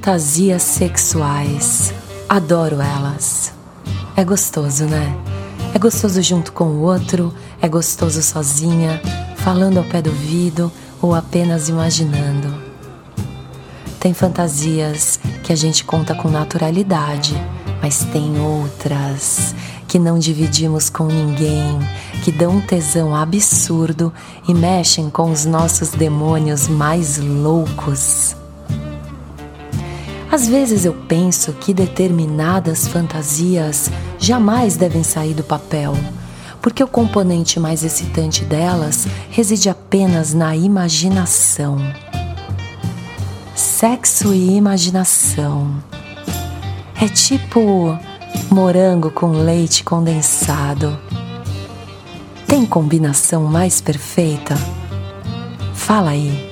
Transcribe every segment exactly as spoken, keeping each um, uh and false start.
Fantasias sexuais. Adoro elas. É gostoso, né? É gostoso junto com o outro, é gostoso sozinha, falando ao pé do ouvido ou apenas imaginando. Tem fantasias que a gente conta com naturalidade, mas tem outras que não dividimos com ninguém, que dão um tesão absurdo e mexem com os nossos demônios mais loucos. Às vezes eu penso que determinadas fantasias jamais devem sair do papel, porque o componente mais excitante delas reside apenas na imaginação. Sexo e imaginação. É tipo morango com leite condensado. Tem combinação mais perfeita? Fala aí.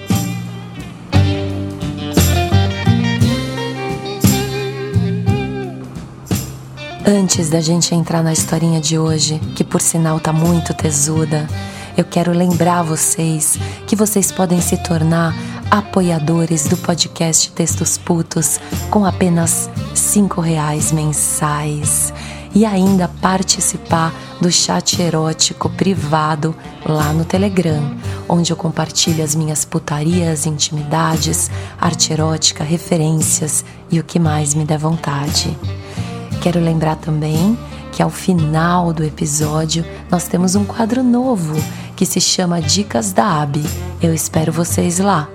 Antes da gente entrar na historinha de hoje, que por sinal tá muito tesuda, eu quero lembrar vocês que vocês podem se tornar apoiadores do podcast Textos Putos com apenas cinco reais mensais e ainda participar do chat erótico privado lá no Telegram, onde eu compartilho as minhas putarias, intimidades, arte erótica, referências e o que mais me der vontade. Quero lembrar também que ao final do episódio nós temos um quadro novo que se chama Dicas da Abi. Eu espero vocês lá.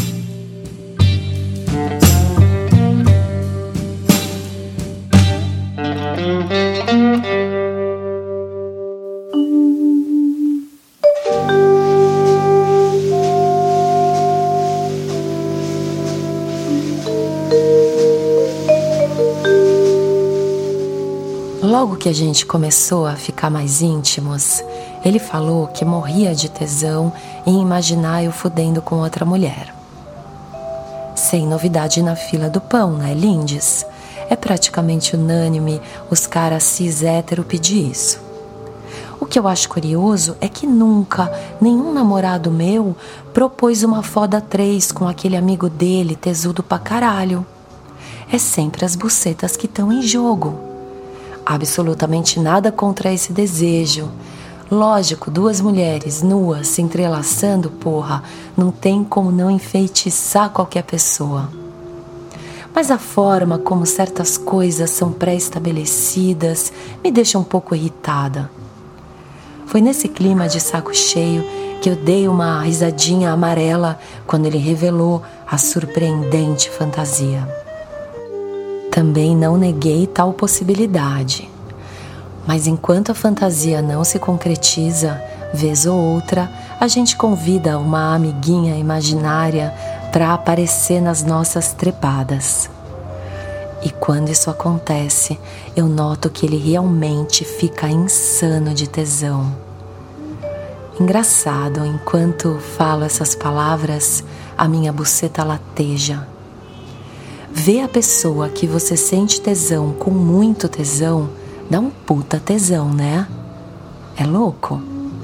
Logo que a gente começou a ficar mais íntimos, ele falou que morria de tesão em imaginar eu fudendo com outra mulher. Sem novidade na fila do pão, né, lindes? É praticamente unânime os caras cis hétero pedir isso. O que eu acho curioso é que nunca nenhum namorado meu propôs uma foda três com aquele amigo dele tesudo pra caralho. É sempre as bucetas que estão em jogo. Absolutamente nada contra esse desejo. Lógico, duas mulheres nuas se entrelaçando, porra, não tem como não enfeitiçar qualquer pessoa. Mas a forma como certas coisas são pré-estabelecidas me deixa um pouco irritada. Foi nesse clima de saco cheio que eu dei uma risadinha amarela quando ele revelou a surpreendente fantasia. Também não neguei tal possibilidade. Mas enquanto a fantasia não se concretiza, vez ou outra, a gente convida uma amiguinha imaginária para aparecer nas nossas trepadas. E quando isso acontece, eu noto que ele realmente fica insano de tesão. Engraçado, enquanto falo essas palavras, a minha buceta lateja. Ver a pessoa que você sente tesão com muito tesão dá um puta tesão, né? É louco?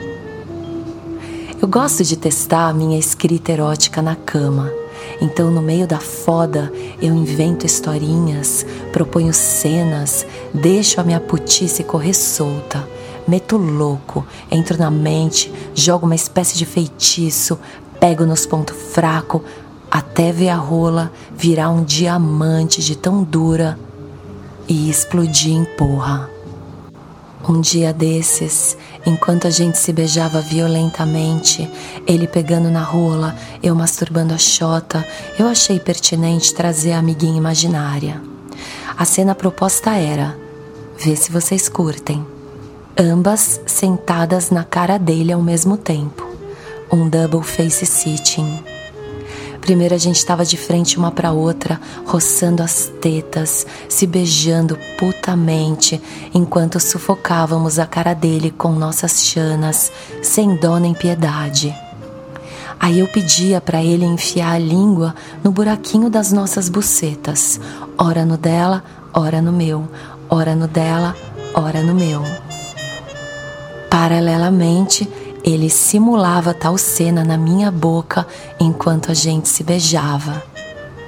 Eu gosto de testar a minha escrita erótica na cama. Então, no meio da foda, eu invento historinhas, proponho cenas, deixo a minha putice correr solta, meto louco, entro na mente, jogo uma espécie de feitiço, pego nos pontos fracos, até ver a rola virar um diamante de tão dura e explodir em porra. Um dia desses, enquanto a gente se beijava violentamente, ele pegando na rola, eu masturbando a xota, eu achei pertinente trazer a amiguinha imaginária. A cena proposta era, vê se vocês curtem, ambas sentadas na cara dele ao mesmo tempo, um double face sitting. Primeiro a gente estava de frente uma para outra, roçando as tetas, se beijando putamente, enquanto sufocávamos a cara dele com nossas chanas, sem dó nem piedade. Aí eu pedia para ele enfiar a língua no buraquinho das nossas bucetas, ora no dela, ora no meu, ora no dela, ora no meu. Paralelamente, ele simulava tal cena na minha boca enquanto a gente se beijava.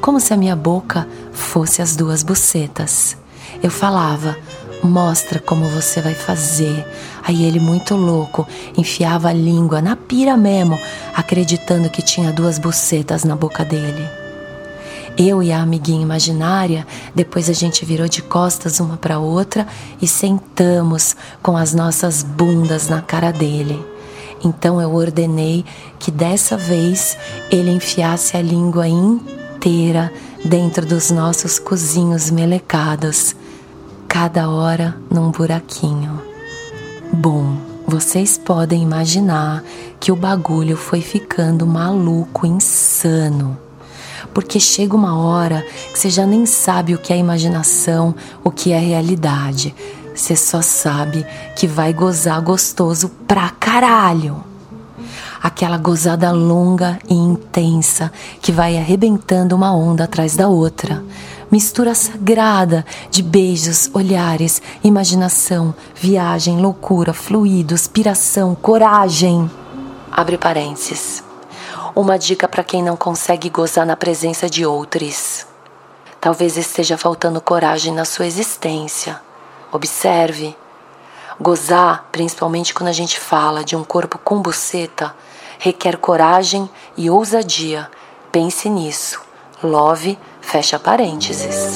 como se a minha boca fosse as duas bucetas. Eu falava: mostra como você vai fazer. Aí ele, muito louco, enfiava a língua na pira mesmo, acreditando que tinha duas bucetas na boca dele. Eu e a amiguinha imaginária, depois a gente virou de costas uma para outra e sentamos com as nossas bundas na cara dele. Então eu ordenei que dessa vez ele enfiasse a língua inteira dentro dos nossos cozinhos melecados, cada hora num buraquinho. Bom, vocês podem imaginar que o bagulho foi ficando maluco, insano. Porque chega uma hora que você já nem sabe o que é imaginação, o que é realidade. Você só sabe que vai gozar gostoso pra caralho. Aquela gozada longa e intensa que vai arrebentando uma onda atrás da outra. Mistura sagrada de beijos, olhares, imaginação, viagem, loucura, fluidos, piração, coragem. Abre parênteses. Uma dica para quem não consegue gozar na presença de outros. Talvez esteja faltando coragem na sua existência. Observe. Gozar, principalmente quando a gente fala de um corpo com buceta, requer coragem e ousadia. Pense nisso. Love, fecha parênteses.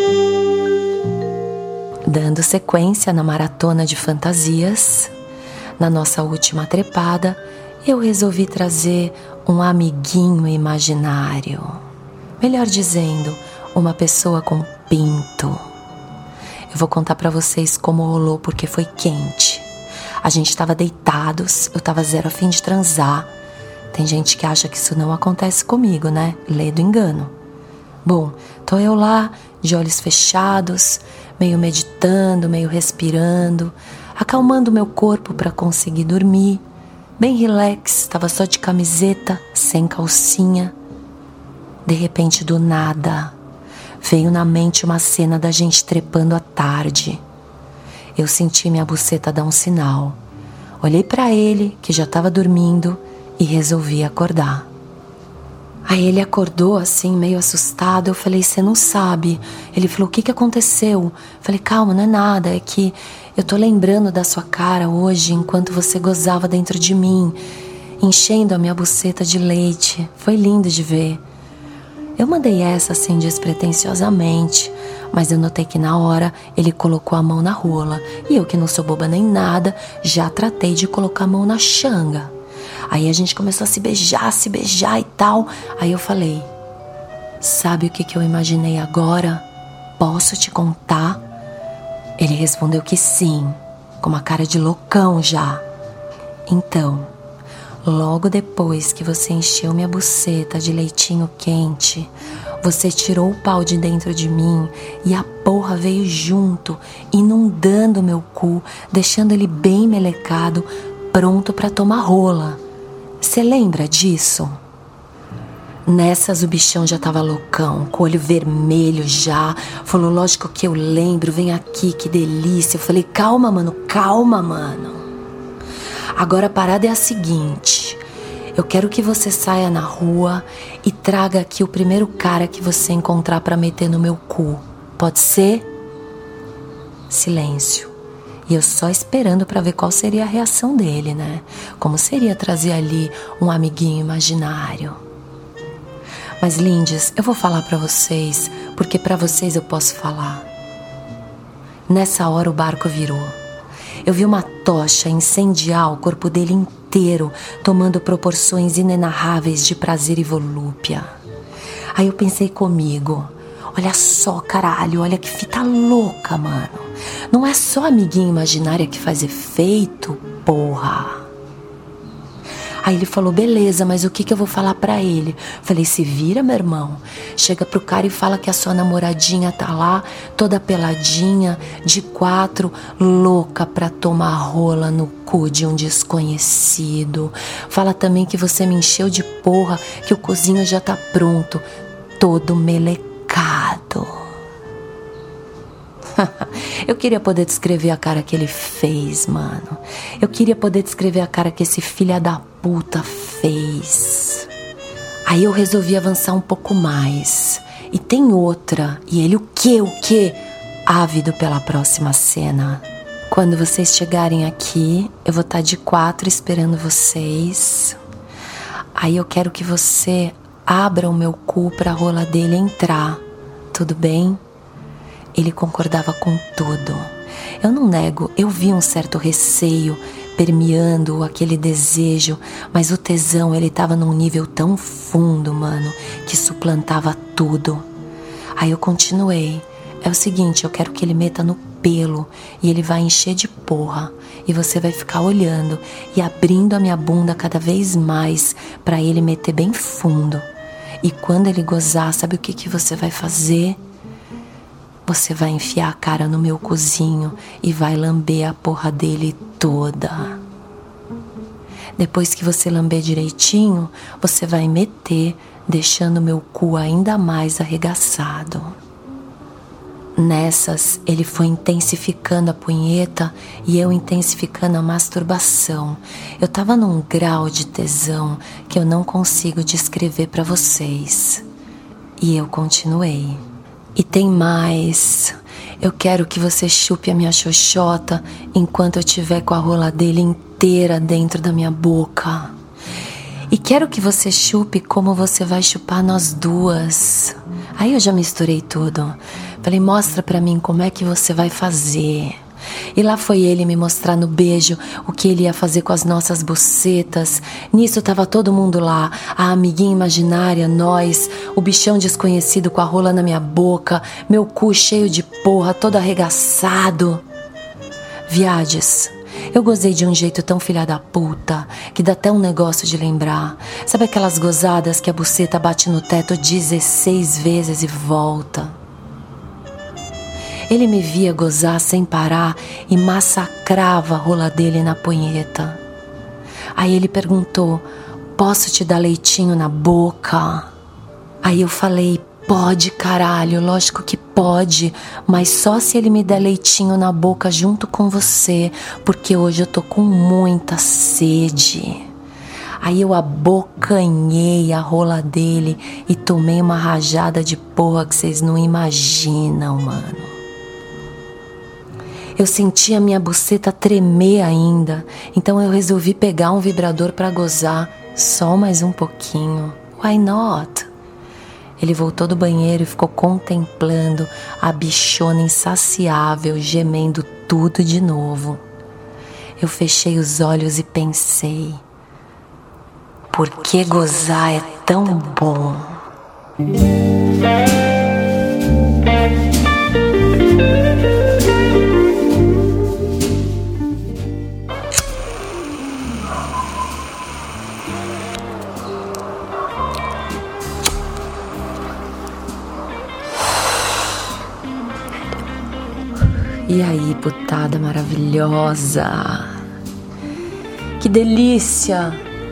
Dando sequência na maratona de fantasias, na nossa última trepada, eu resolvi trazer um amiguinho imaginário. Melhor dizendo, uma pessoa com pinto. Eu vou contar pra vocês como rolou, porque foi quente. A gente tava deitados, eu tava zero a fim de transar. Tem gente que acha que isso não acontece comigo, né? Lê do engano. Bom, tô eu lá, de olhos fechados, meio meditando, meio respirando, acalmando meu corpo pra conseguir dormir. Bem relax, tava só de camiseta, sem calcinha. De repente, do nada, veio na mente uma cena da gente trepando à tarde. Eu senti minha buceta dar um sinal. Olhei pra ele, que já tava dormindo, e resolvi acordar. Aí ele acordou assim, meio assustado. Eu falei: você não sabe? Ele falou: o que que aconteceu? Falei: calma, não é nada, é que eu tô lembrando da sua cara hoje enquanto você gozava dentro de mim, enchendo a minha buceta de leite. Foi lindo de ver. Eu mandei essa assim despretensiosamente, mas eu notei que na hora ele colocou a mão na rola. E eu, que não sou boba nem nada, já tratei de colocar a mão na xanga. Aí a gente começou a se beijar, se beijar e tal. Aí eu falei: sabe o que que eu imaginei agora? Posso te contar? Ele respondeu que sim, com uma cara de loucão já. Então, logo depois que você encheu minha buceta de leitinho quente, você tirou o pau de dentro de mim e a porra veio junto, inundando meu cu, deixando ele bem melecado, pronto pra tomar rola. Você lembra disso? Nessas o bichão já tava loucão, com o olho vermelho já. Falou: lógico que eu lembro, vem aqui, que delícia. Eu falei: calma, mano, calma, mano. Agora a parada é a seguinte: eu quero que você saia na rua e traga aqui o primeiro cara que você encontrar pra meter no meu cu. Pode ser? Silêncio. E eu só esperando pra ver qual seria a reação dele, né? Como seria trazer ali um amiguinho imaginário. Mas, lindes, eu vou falar pra vocês, porque pra vocês eu posso falar. Nessa hora o barco virou. Eu vi uma tocha incendiar o corpo dele inteiro, tomando proporções inenarráveis de prazer e volúpia. Aí eu pensei comigo: olha só, caralho, olha que fita louca, mano. Não é só a amiguinha imaginária que faz efeito, porra. Aí ele falou: beleza, mas o que que eu vou falar pra ele? Falei: se vira, meu irmão. Chega pro cara e fala que a sua namoradinha tá lá, toda peladinha, de quatro, louca pra tomar rola no cu de um desconhecido. Fala também que você me encheu de porra, que o cozinho já tá pronto, todo melecado. Eu queria poder descrever a cara que ele fez, mano. Eu queria poder descrever a cara que esse filho da puta fez. Aí eu resolvi avançar um pouco mais. E tem outra. E ele, o quê, o quê? Ávido pela próxima cena. Quando vocês chegarem aqui, eu vou estar de quatro esperando vocês. Aí eu quero que você abra o meu cu pra rola dele entrar. Tudo bem? Ele concordava com tudo. Eu não nego, eu vi um certo receio permeando aquele desejo, mas o tesão, ele tava num nível tão fundo, mano, que suplantava tudo. Aí eu continuei. É o seguinte, eu quero que ele meta no pelo e ele vai encher de porra e você vai ficar olhando e abrindo a minha bunda cada vez mais pra ele meter bem fundo. E quando ele gozar, sabe o que que você vai fazer? Você vai enfiar a cara no meu cozinho e vai lamber a porra dele toda. Depois que você lamber direitinho, você vai meter, deixando meu cu ainda mais arregaçado. Nessas, ele foi intensificando a punheta e eu intensificando a masturbação. Eu tava num grau de tesão que eu não consigo descrever pra vocês. E eu continuei. E tem mais. Eu quero que você chupe a minha xoxota enquanto eu tiver com a rola dele inteira dentro da minha boca. E quero que você chupe como você vai chupar nós duas. Aí eu já misturei tudo. Falei, mostra pra mim como é que você vai fazer. E lá foi ele me mostrar no beijo o que ele ia fazer com as nossas bucetas. Nisso tava todo mundo lá, a amiguinha imaginária, nós, o bichão desconhecido com a rola na minha boca, meu cu cheio de porra, todo arregaçado. Viades, eu gozei de um jeito tão filha da puta que dá até um negócio de lembrar. Sabe aquelas gozadas que a buceta bate no teto dezesseis vezes e volta? Ele me via gozar sem parar e massacrava a rola dele na punheta. Aí ele perguntou, posso te dar leitinho na boca? Aí eu falei, pode caralho, lógico que pode, mas só se ele me der leitinho na boca junto com você, porque hoje eu tô com muita sede. Aí eu abocanhei a rola dele e tomei uma rajada de porra que vocês não imaginam, mano. Eu senti a minha buceta tremer ainda, então eu resolvi pegar um vibrador pra gozar só mais um pouquinho. Why not? Ele voltou do banheiro e ficou contemplando a bichona insaciável, gemendo tudo de novo. Eu fechei os olhos e pensei, por que gozar é tão bom? E aí, putada maravilhosa, que delícia!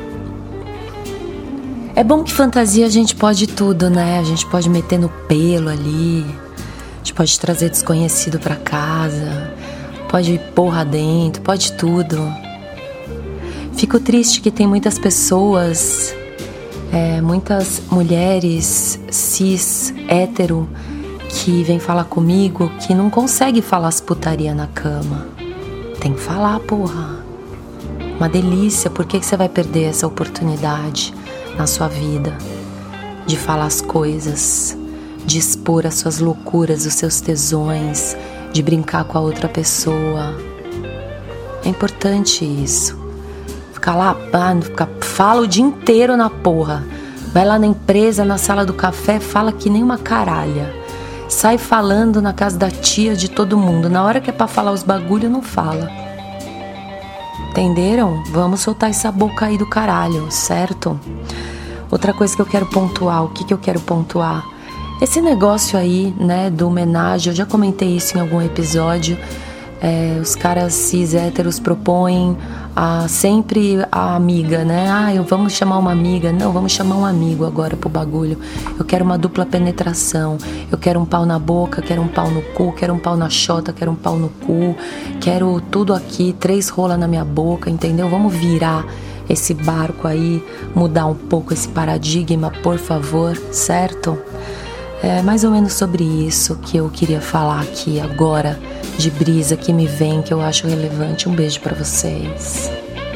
É bom que fantasia a gente pode tudo, né? A gente pode meter no pelo ali, a gente pode trazer desconhecido pra casa, pode ir porra dentro, pode tudo. Fico triste que tem muitas pessoas, é, muitas mulheres cis, hétero, que vem falar comigo que não consegue falar as putaria na cama. Tem que falar, porra. Uma delícia, por que que você vai perder essa oportunidade na sua vida? De falar as coisas, de expor as suas loucuras, os seus tesões, de brincar com a outra pessoa. É importante isso. Ficar lá, pá, ficar, fala o dia inteiro na porra. Vai lá na empresa, na sala do café, fala que nem uma caralha. Sai falando na casa da tia de todo mundo. Na hora que é pra falar os bagulho, não fala. Entenderam? Vamos soltar essa boca aí do caralho, certo? Outra coisa que eu quero pontuar. O que que eu quero pontuar? Esse negócio aí, né, do homenagem. Eu já comentei isso em algum episódio. É, os caras cis héteros propõem a, sempre a amiga, né? Ah, eu, vamos chamar uma amiga. Não, vamos chamar um amigo agora pro bagulho. Eu quero uma dupla penetração. Eu quero um pau na boca, quero um pau no cu, quero um pau na xota, quero um pau no cu. Quero tudo aqui, três rolas na minha boca, entendeu? Vamos virar esse barco aí, mudar um pouco esse paradigma, por favor, certo? É mais ou menos sobre isso que eu queria falar aqui agora, de brisa que me vem, que eu acho relevante. Um beijo pra vocês.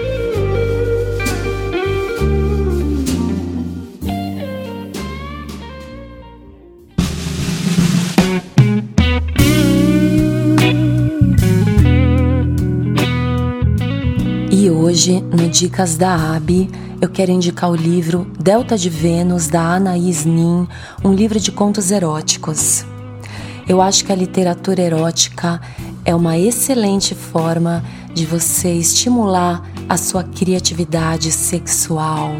E hoje, no Dicas da Abi, eu quero indicar o livro Delta de Vênus, da Anaís Nin, um livro de contos eróticos. Eu acho que a literatura erótica é uma excelente forma de você estimular a sua criatividade sexual,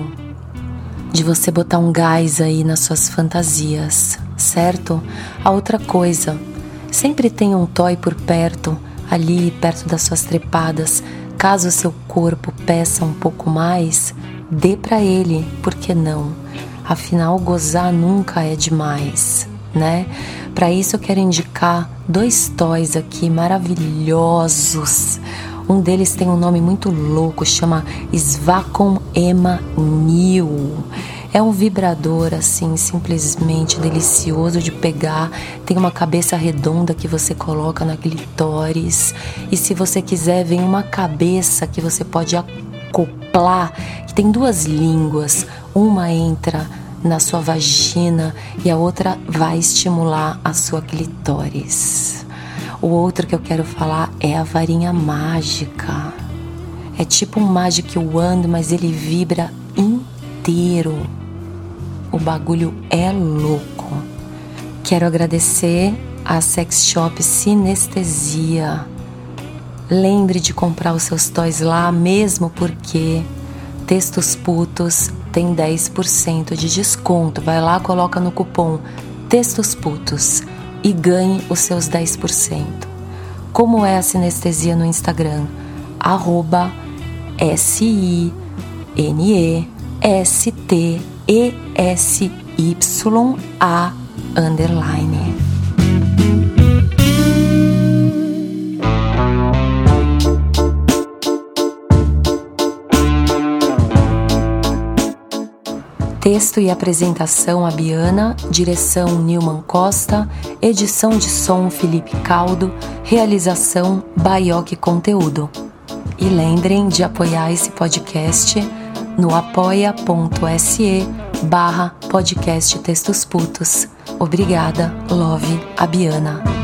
de você botar um gás aí nas suas fantasias, certo? A outra coisa, sempre tenha um toy por perto, ali perto das suas trepadas. Caso o seu corpo peça um pouco mais, dê pra ele, por que não? Afinal, gozar nunca é demais, né? Para isso eu quero indicar dois toys aqui maravilhosos. Um deles tem um nome muito louco, chama Svacom Ema New. É um vibrador assim, simplesmente delicioso de pegar. Tem uma cabeça redonda que você coloca na clitóris. E se você quiser, vem uma cabeça que você pode acoplar, que tem duas línguas. Uma entra na sua vagina e a outra vai estimular a sua clitóris. O outro que eu quero falar é a varinha mágica. É tipo um Magic Wand, mas ele vibra inteiro. O bagulho é louco. Quero agradecer a Sex Shop Sinestesia. Lembre de comprar os seus toys lá, mesmo porque Textos Putos tem dez por cento de desconto. Vai lá, coloca no cupom Textos Putos e ganhe os seus dez por cento. Como é a Sinestesia no Instagram? Arroba S I N E S T E S Y A underline. Texto e apresentação Abiana, direção Nilman Costa, edição de som Felipe Caldo, realização Baioque Conteúdo. E lembrem de apoiar esse podcast no apoia.se barra podcast Textos Putos. Obrigada, Love, Abiana.